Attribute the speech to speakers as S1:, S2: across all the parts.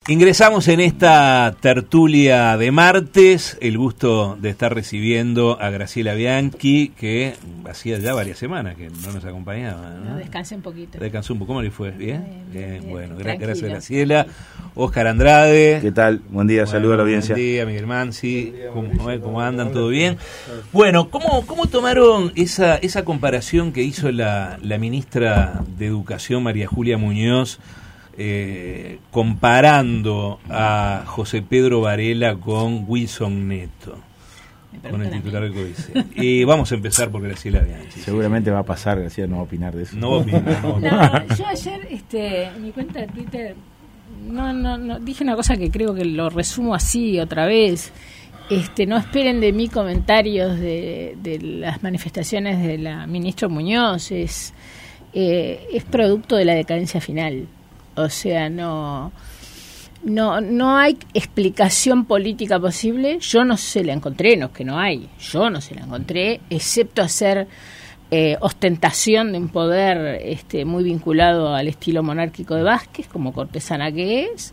S1: Ingresamos en esta tertulia de martes, el gusto de estar recibiendo a Graciela Bianchi, que hacía ya varias semanas que no nos acompañaba, ¿no?
S2: Descansé un poquito.
S1: Descansó un poco, ¿cómo le fue? ¿Bien? Bien, bueno, gracias
S2: Graciela.
S1: Óscar Andrade.
S3: ¿Qué tal? Buen día, saludo a la audiencia.
S1: Buen día, Miguel Mansi. ¿Cómo andan? ¿Todo bien? Bueno, ¿cómo tomaron esa comparación que hizo la ministra de Educación, María Julia Muñoz, comparando a José Pedro Varela con Wilson Neto, con el titular del Códice? Y vamos a empezar por Graciela Bianchi.
S3: Seguramente va a pasar, Graciela no va a opinar de eso.
S1: No va a opinar.
S2: No, yo ayer en mi cuenta de Twitter no dije una cosa que creo que lo resumo así otra vez. No esperen de mí comentarios de las manifestaciones de la ministra Muñoz. Es producto de la decadencia final. O sea, no hay explicación política posible. Yo no se la encontré, no es que no hay. Yo no se la encontré, excepto hacer ostentación de un poder muy vinculado al estilo monárquico de Vázquez, como cortesana que es.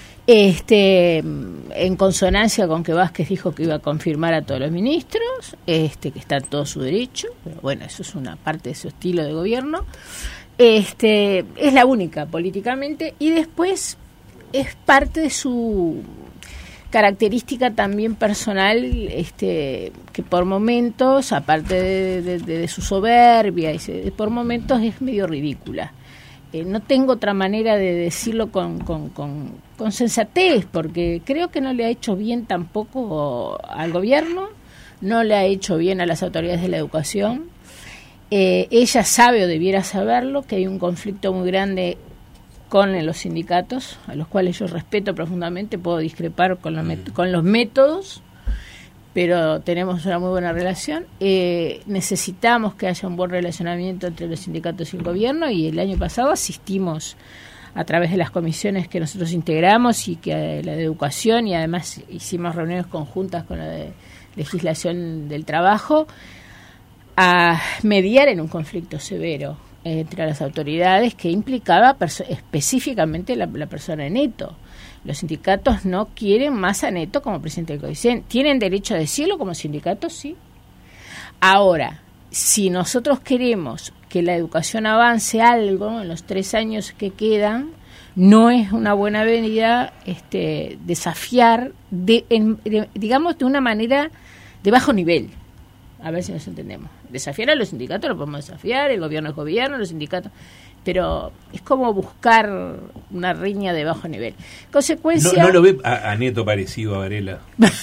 S2: En consonancia con que Vázquez dijo que iba a confirmar a todos los ministros, que está en todo su derecho, pero bueno, eso es una parte de su estilo de gobierno. Es la única políticamente, y después es parte de su característica también personal, que por momentos, aparte de su soberbia, por momentos es medio ridícula. No tengo otra manera de decirlo con sensatez, porque creo que no le ha hecho bien tampoco al gobierno, no le ha hecho bien a las autoridades de la educación. Ella sabe, o debiera saberlo, que hay un conflicto muy grande con los sindicatos, a los cuales yo respeto profundamente. Puedo discrepar con los métodos, pero tenemos una muy buena relación. Necesitamos que haya un buen relacionamiento entre los sindicatos y el gobierno, y el año pasado asistimos a través de las comisiones que nosotros integramos, y que la de educación, y además hicimos reuniones conjuntas con la de legislación del trabajo, a mediar en un conflicto severo entre las autoridades que implicaba específicamente la persona de Neto. Los sindicatos no quieren más a Neto como presidente del CODICEN. ¿Tienen derecho a decirlo como sindicatos? Sí. Ahora, si nosotros queremos que la educación avance algo en los 3 años que quedan, no es una buena medida desafiar, digamos, de una manera de bajo nivel. A ver si nos entendemos. Desafiar a los sindicatos lo podemos desafiar, el gobierno es gobierno, los sindicatos, pero es como buscar una riña de bajo nivel. Consecuencia...
S1: ¿No lo ve a Neto parecido a Varela?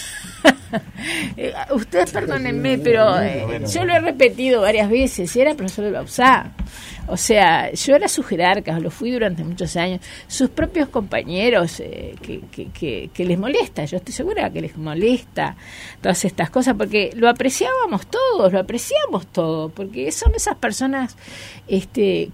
S2: Ustedes perdónenme, pero yo lo he repetido varias veces. Era profesor de Bauzá. O sea, yo era su jerarca, lo fui durante muchos años. Sus propios compañeros, que les molesta, yo estoy segura que les molesta todas estas cosas, porque lo apreciamos todos, porque son esas personas que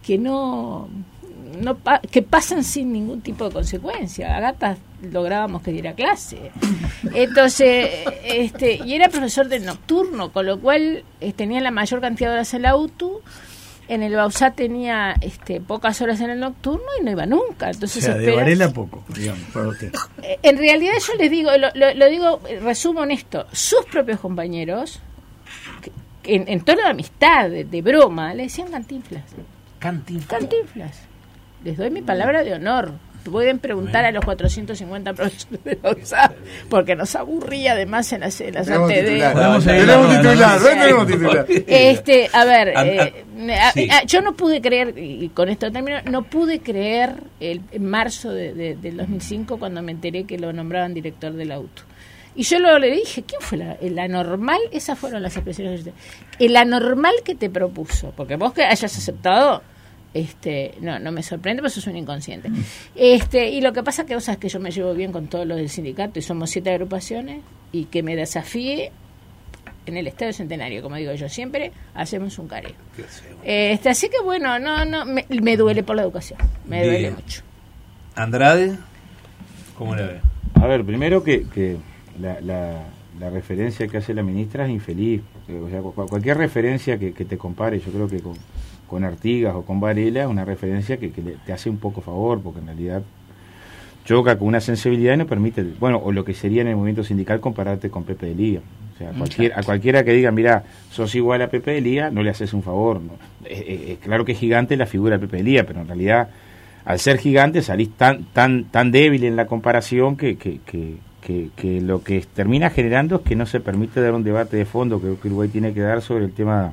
S2: que pasan sin ningún tipo de consecuencia. A Gata lográbamos que diera clase. Entonces, y era profesor del nocturno, con lo cual tenía la mayor cantidad de horas en la UTU. En el Bauzá tenía pocas horas en el nocturno y no iba nunca. Entonces,
S4: o sea, de Varela poco, digamos, para usted.
S2: En realidad yo les digo, lo digo, resumo en esto, sus propios compañeros, en tono de amistad, de broma, le decían Cantinflas. Cantinflas. Les doy mi palabra de honor. Pueden preguntar a los 450 profesores de Bauzá, porque nos aburría además en las ATD. Tenemos titular. A ver, yo no pude creer, y con esto termino, no pude creer en marzo del 2005 cuando me enteré que lo nombraban director de la UTU. Y yo luego le dije, ¿quién fue el anormal? Esas fueron las expresiones. El anormal que te propuso, porque vos que hayas aceptado... no me sorprende, porque sos un inconsciente. Y lo que pasa es que vos sabés que yo me llevo bien con todos los del sindicato, y somos 7 agrupaciones, y que me desafíe en el Estadio Centenario, como digo yo siempre, hacemos un careo. Así que bueno, me duele por la educación, me duele mucho.
S1: Andrade, ¿cómo la ve?
S3: A ver, primero que la referencia que hace la ministra es infeliz. O sea, cualquier referencia que te compare, yo creo que con Artigas o con Varela, es una referencia que te hace un poco favor, porque en realidad choca con una sensibilidad y no permite, bueno, o lo que sería en el movimiento sindical compararte con Pepe de Liga. O sea, a cualquiera que diga, mira, sos igual a Pepe de Liga, no le haces un favor. ¿No? Claro que es gigante la figura de Pepe de Liga, pero en realidad, al ser gigante, salís tan débil en la comparación que lo que termina generando es que no se permite dar un debate de fondo que Uruguay tiene que dar sobre el tema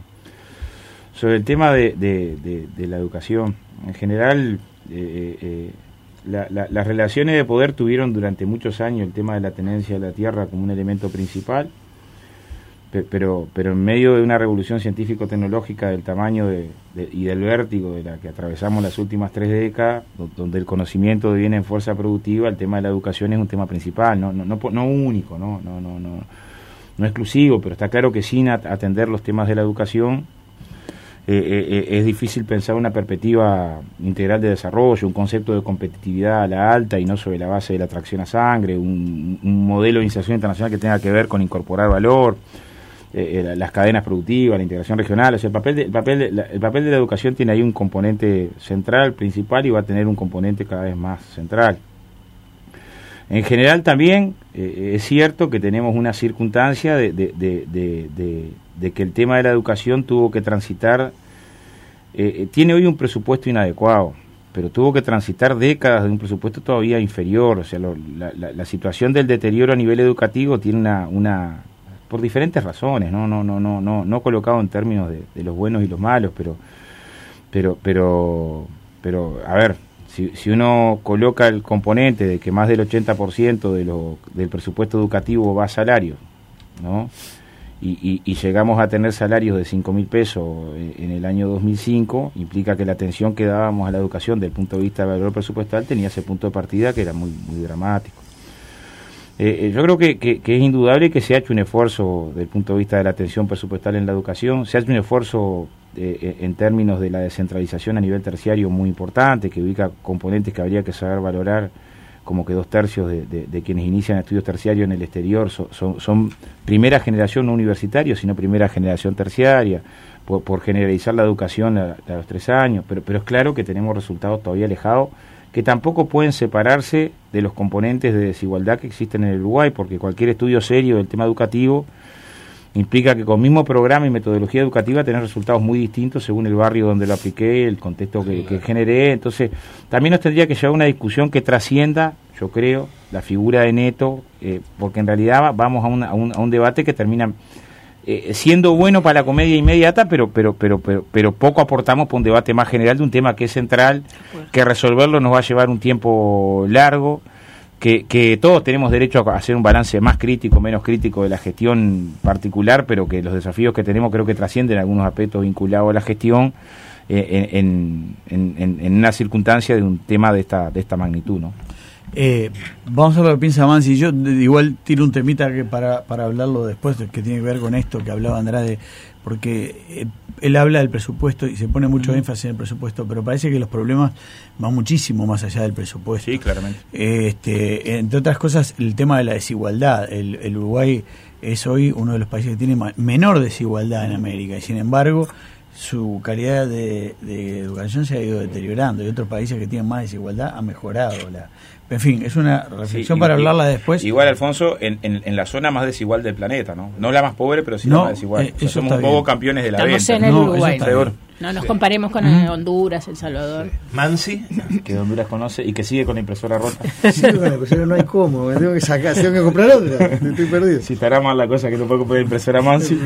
S3: de la educación. En general, las relaciones de poder tuvieron durante muchos años el tema de la tenencia de la tierra como un elemento principal, pero en medio de una revolución científico-tecnológica del tamaño y del vértigo de la que atravesamos las últimas 3 décadas, donde el conocimiento deviene en fuerza productiva, el tema de la educación es un tema principal, no único, no exclusivo, pero está claro que sin atender los temas de la educación es difícil pensar una perspectiva integral de desarrollo, un concepto de competitividad a la alta y no sobre la base de la atracción a sangre, un modelo de inserción internacional que tenga que ver con incorporar valor, las cadenas productivas, la integración regional. O sea, el papel de la educación tiene ahí un componente central, principal, y va a tener un componente cada vez más central. En general también es cierto que tenemos una circunstancia de que el tema de la educación tuvo que transitar, tiene hoy un presupuesto inadecuado, pero tuvo que transitar décadas de un presupuesto todavía inferior. O sea, la situación del deterioro a nivel educativo tiene una por diferentes razones, no colocado en términos de los buenos y los malos, pero a ver, si uno coloca el componente de que más del 80% del presupuesto educativo va a salarios, ¿no? Y llegamos a tener salarios de 5.000 pesos en el año 2005, implica que la atención que dábamos a la educación desde el punto de vista del valor presupuestal tenía ese punto de partida que era muy dramático. Yo creo que es indudable que se ha hecho un esfuerzo desde el punto de vista de la atención presupuestal en la educación, se ha hecho un esfuerzo en términos de la descentralización a nivel terciario muy importante, que ubica componentes que habría que saber valorar, como que 2/3 de quienes inician estudios terciarios en el exterior son primera generación no universitaria, sino primera generación terciaria, por generalizar la educación a los 3 años, pero es claro que tenemos resultados todavía alejados, que tampoco pueden separarse de los componentes de desigualdad que existen en el Uruguay, porque cualquier estudio serio del tema educativo implica que con mismo programa y metodología educativa tenés resultados muy distintos según el barrio donde lo apliqué, el contexto que generé. Entonces, también nos tendría que llevar una discusión que trascienda, yo creo, la figura de Neto, porque en realidad vamos a un debate que termina siendo bueno para la comedia inmediata, pero poco aportamos para un debate más general de un tema que es central, que resolverlo nos va a llevar un tiempo largo, que todos tenemos derecho a hacer un balance más crítico, menos crítico de la gestión particular, pero que los desafíos que tenemos creo que trascienden algunos aspectos vinculados a la gestión en una circunstancia de un tema de esta magnitud, ¿no?
S4: Vamos a ver lo que piensa Mansi. Yo igual tiro un temita que para hablarlo después, que tiene que ver con esto que hablaba Andrade, porque él habla del presupuesto y se pone mucho énfasis en el presupuesto, pero parece que los problemas van muchísimo más allá del presupuesto.
S3: Sí, claramente.
S4: Entre otras cosas, el tema de la desigualdad. El Uruguay es hoy uno de los países que tiene menor desigualdad en América, y sin embargo su calidad de educación se ha ido deteriorando, y otros países que tienen más desigualdad han mejorado. En fin, es una reflexión para hablarla después.
S3: Igual, Alfonso, en la zona más desigual del planeta, ¿no? No la más pobre, pero sí la más desigual. Somos un poco campeones de la venta.
S2: Estamos en el Uruguay. No nos comparemos con Honduras, El Salvador.
S1: Sí. Mansi,
S3: que Honduras conoce y que sigue con la impresora rota.
S5: Sí, con la impresora no hay cómo, me tengo que comprar otra, estoy perdido.
S3: Si estará mal la cosa que no puedo comprar impresora Mansi,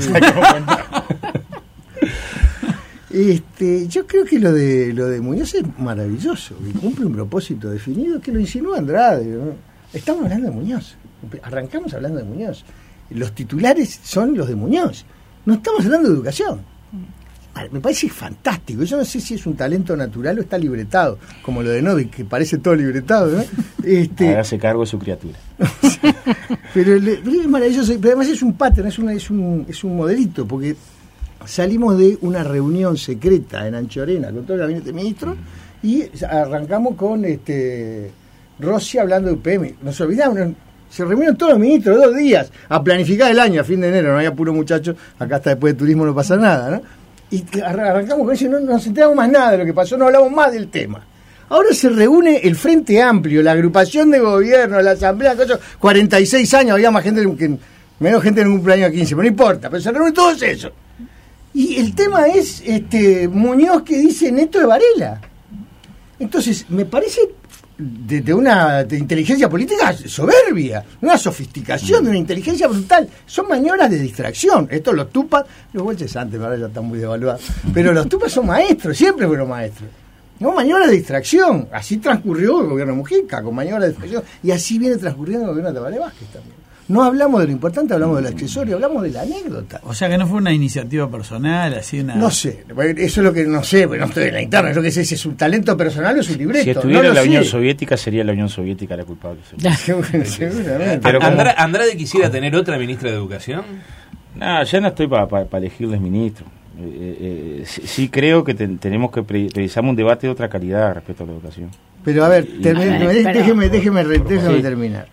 S5: yo creo que lo de Muñoz es maravilloso, y cumple un propósito definido que lo insinúa Andrade, ¿no? Estamos hablando de Muñoz, arrancamos hablando de Muñoz, los titulares son los de Muñoz, no estamos hablando de educación. Me parece fantástico. Yo no sé si es un talento natural o está libretado, como lo de Novi, que parece todo libretado, ¿no?
S3: Hágase cargo de su criatura.
S5: pero es maravilloso, pero además es un pattern, es un modelito, porque salimos de una reunión secreta en Anchorena con todo el gabinete de ministros y arrancamos con Rossi hablando de UPM. Nos olvidamos, se reunieron todos los ministros 2 días a planificar el año, a fin de enero, no había puro muchacho, acá hasta después de turismo no pasa nada, ¿no? Y arrancamos con eso y no nos enteramos más nada de lo que pasó, no hablamos más del tema. Ahora se reúne el Frente Amplio, la agrupación de gobierno, la asamblea, 46 años, había más gente menos gente en un cumpleaños de 15, pero no importa, pero se reúnen todos esos. Y el tema es Muñoz que dice Neto de Varela. Entonces, me parece de una inteligencia política soberbia, una sofisticación, de una inteligencia brutal. Son maniobras de distracción. Esto los tupas, los bolches antes, ahora ya están muy devaluados, pero los tupas son maestros, siempre fueron maestros. No, maniobras de distracción. Así transcurrió el gobierno de Mujica, con maniobras de distracción, y así viene transcurriendo el gobierno de Tabaré Vázquez también. No hablamos de lo importante, hablamos del accesorio, hablamos de la anécdota.
S4: O sea que no fue una iniciativa personal, así una...
S5: No sé, eso es lo que no sé, porque no estoy en la interna, yo que sé si es un talento personal o es un libreto.
S3: Si estuviera en la Unión Soviética, sería la Unión Soviética la culpable.
S5: Seguramente.
S3: Pero
S1: ¿Andrade quisiera tener otra ministra de Educación?
S3: No, ya no estoy para elegirles ministro. Sí creo que tenemos que realizar un debate de otra calidad respecto a la educación.
S5: Pero a ver, déjeme terminar.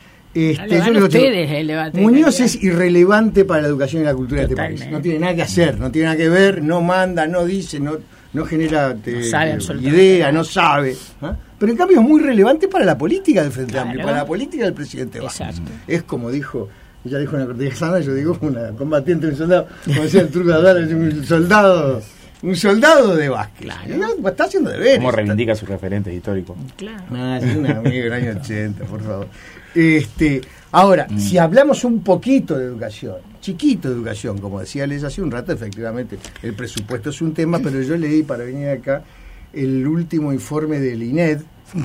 S5: Muñoz es irrelevante para la educación y la cultura de este país. No tiene nada que hacer, no tiene nada que ver, no manda, no dice, no genera idea, no sabe. ¿Ah? Pero en cambio es muy relevante para la política del Frente Amplio, para la política del presidente Vázquez. Es como dijo, ella dijo una cortesana, yo digo una combatiente, un soldado, como decía el truco de hablar, un soldado de Vázquez. Claro. Está haciendo deberes.
S3: ¿Cómo reivindica sus referentes históricos?
S2: Claro.
S5: Es un amigo del año 80, por favor. Ahora, si hablamos un poquito de educación, chiquito de educación, como decía Les hace un rato, efectivamente, el presupuesto es un tema, pero yo leí para venir acá el último informe del INED.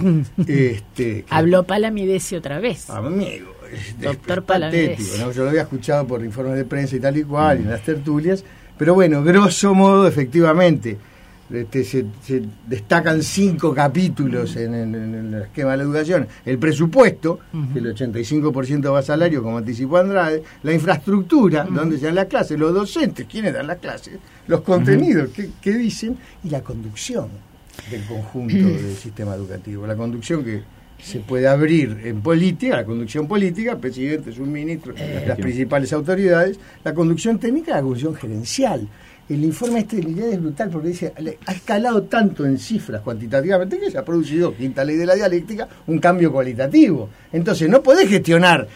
S2: Habló Palamidesi otra vez.
S5: Amigo,
S2: doctor Palamidesi.
S5: ¿No? Yo lo había escuchado por informes de prensa y tal y cual, y en las tertulias, pero bueno, grosso modo, efectivamente, se destacan 5 capítulos en el esquema de la educación: el presupuesto, que el 85% va a salario, como anticipó Andrade; la infraestructura, donde se dan las clases; los docentes, quiénes dan las clases; los contenidos, qué dicen; y la conducción del conjunto del sistema educativo. La conducción que se puede abrir en política, la conducción política, presidente, subministro, las principales autoridades; la conducción técnica, la conducción gerencial. El informe de INED es brutal porque dice, ha escalado tanto en cifras cuantitativamente que se ha producido, quinta ley de la dialéctica, un cambio cualitativo. Entonces no podés gestionar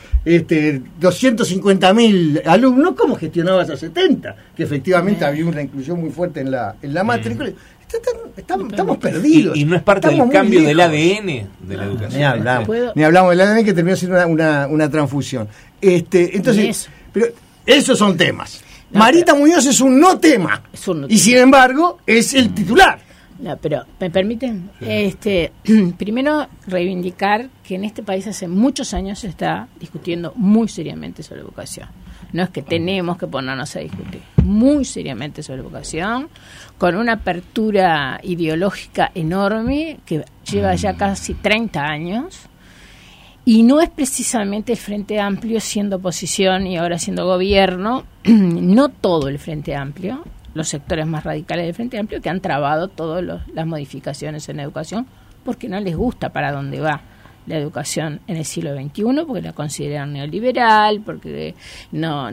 S5: 250.000 alumnos como gestionabas a 70, que efectivamente había una inclusión muy fuerte en la matrícula. Estamos perdidos.
S1: Y no es parte del cambio del ADN de la educación.
S5: Ni hablamos del ADN, que terminó siendo una transfusión. Entonces, pero esos son temas. Marita Muñoz es un no tema, y sin embargo es el titular.
S2: No, pero ¿me permiten? Primero reivindicar que en este país hace muchos años se está discutiendo muy seriamente sobre educación. No es que tenemos que ponernos a discutir, muy seriamente sobre educación, con una apertura ideológica enorme que lleva ya casi 30 años. Y no es precisamente el Frente Amplio siendo oposición y ahora siendo gobierno, no todo el Frente Amplio, los sectores más radicales del Frente Amplio, que han trabado todas las modificaciones en educación porque no les gusta para dónde va la educación en el siglo XXI, porque la consideran neoliberal, porque no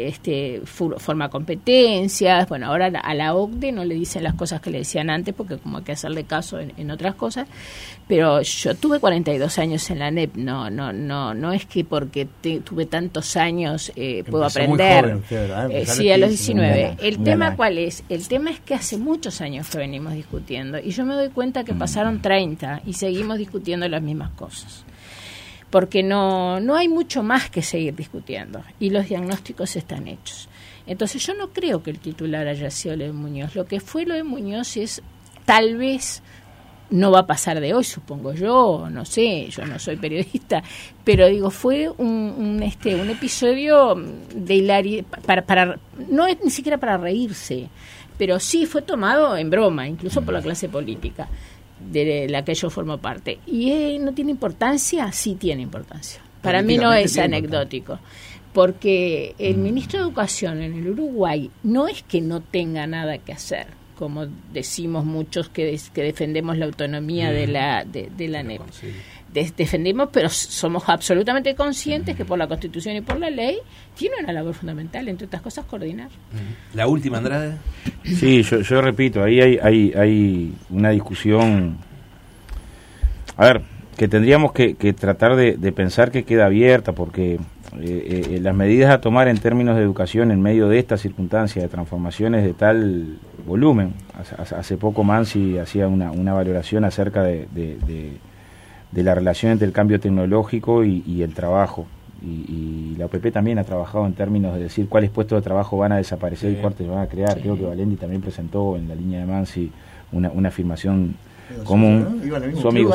S2: forma competencias. Bueno, ahora a la OCDE no le dicen las cosas que le decían antes, porque como hay que hacerle caso en otras cosas. Pero yo tuve 42 años en la ANEP, no es que porque tuve tantos años puedo aprender.
S5: Muy joven,
S2: sí, a los 19. ¿El tema cuál es? El tema es que hace muchos años que venimos discutiendo, y yo me doy cuenta que pasaron 30 y seguimos discutiendo las mismas cosas. Porque no hay mucho más que seguir discutiendo, y los diagnósticos están hechos. Entonces yo no creo que el titular haya sido lo de Muñoz. Lo que fue lo de Muñoz es, tal vez, no va a pasar de hoy, supongo yo, no sé, yo no soy periodista, pero digo, fue un episodio de hilaridad, no es ni siquiera para reírse, pero sí fue tomado en broma, incluso por la clase política de la que yo formo parte. ¿Y no tiene importancia? Sí tiene importancia. Para mí no es anecdótico, porque el ministro de Educación en el Uruguay no es que no tenga nada que hacer, como decimos muchos que defendemos la autonomía de la ANEP. Defendemos, pero somos absolutamente conscientes que por la Constitución y por la ley tiene una labor fundamental, entre otras cosas, coordinar.
S1: ¿La última, Andrade?
S3: Sí, yo repito, ahí hay una discusión a ver, que tendríamos que tratar de pensar que queda abierta, porque las medidas a tomar en términos de educación en medio de estas circunstancias de transformaciones de tal volumen, hace poco Mansi hacía una valoración acerca de la relación entre el cambio tecnológico y el trabajo, y la OPP también ha trabajado en términos de decir cuáles puestos de trabajo van a desaparecer y cuáles se van a crear. Creo que Valendi también presentó en la línea de Mansi una afirmación común. Su amigo.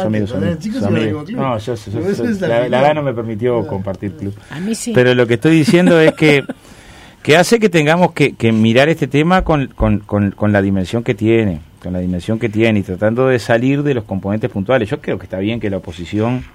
S3: No, la verdad no me permitió compartir club.
S2: A mí sí.
S3: Pero lo que estoy diciendo es que hace que tengamos que mirar este tema con la dimensión que tiene, y tratando de salir de los componentes puntuales. Yo creo que está bien que la oposición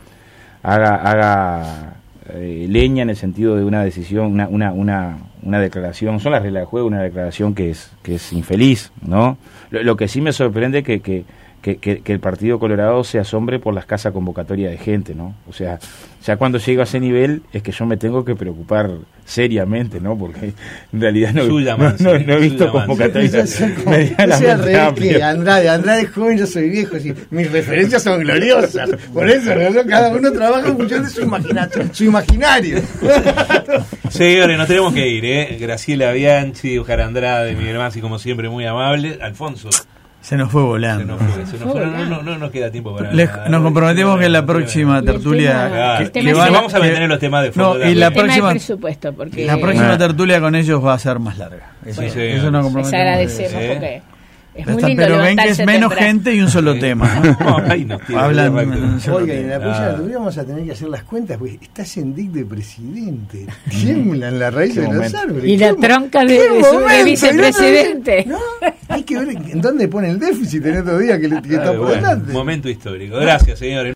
S3: haga leña en el sentido de una decisión, una declaración, son las reglas del juego, una declaración que es infeliz, ¿no? Lo que sí me sorprende que el Partido Colorado se asombre por la escasa convocatoria de gente, ¿no? O sea, ya cuando llego a ese nivel es que yo me tengo que preocupar seriamente, ¿no? Porque en realidad no he visto convocatorias medianamente amplias.
S5: Andrade es joven, yo soy viejo, así, mis referencias son gloriosas, por eso cada uno trabaja en función de su imaginario.
S1: Señores, nos tenemos que ir, Graciela Bianchi, Oscar Andrade, Miguel Mansi, como siempre, muy amable. Alfonso.
S4: Se nos fue volando.
S1: No nos queda tiempo para
S4: nos comprometemos que en la próxima tertulia
S1: vamos a mantener los temas de fondo.
S4: Y la próxima
S2: presupuesto, porque
S4: la próxima tertulia con ellos va a ser más larga. Eso nos comprometemos.
S2: Les agradecemos porque es muy lindo.
S4: Pero ven que es menos gente y un solo tema, ¿no?
S5: Hablan. Oiga, y en la próxima tertulia vamos a tener que hacer las cuentas, porque está Sendic de presidente. Tiemblan la raíz de los árboles.
S2: Y la tronca de vicepresidente.
S5: No, hay que ver en dónde pone el déficit en estos días que está por delante.
S1: Momento histórico. Gracias, señores.